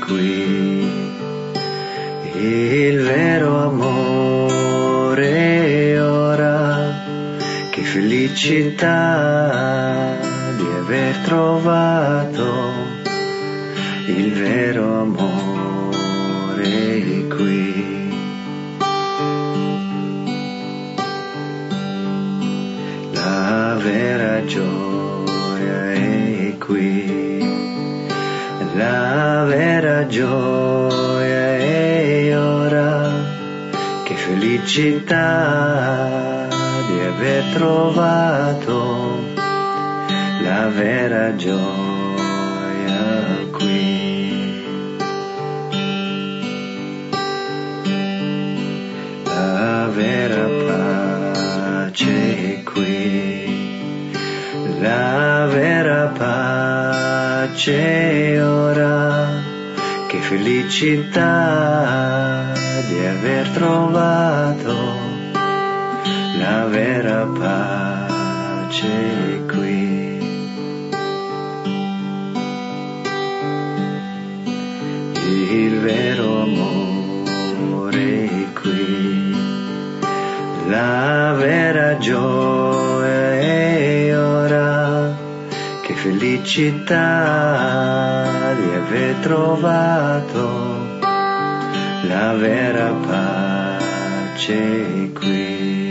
qui, il vero amore ora, che felicità di aver trovato il vero amore qui. La vera gioia è qui, la vera gioia è ora, che felicità di aver trovato la vera gioia qui. La vera pace è qui, la vera pace ora, che felicità di aver trovato la vera pace qui. Il vero amore qui, la vera gioia è ora, che felicità di aver trovato la vera pace qui.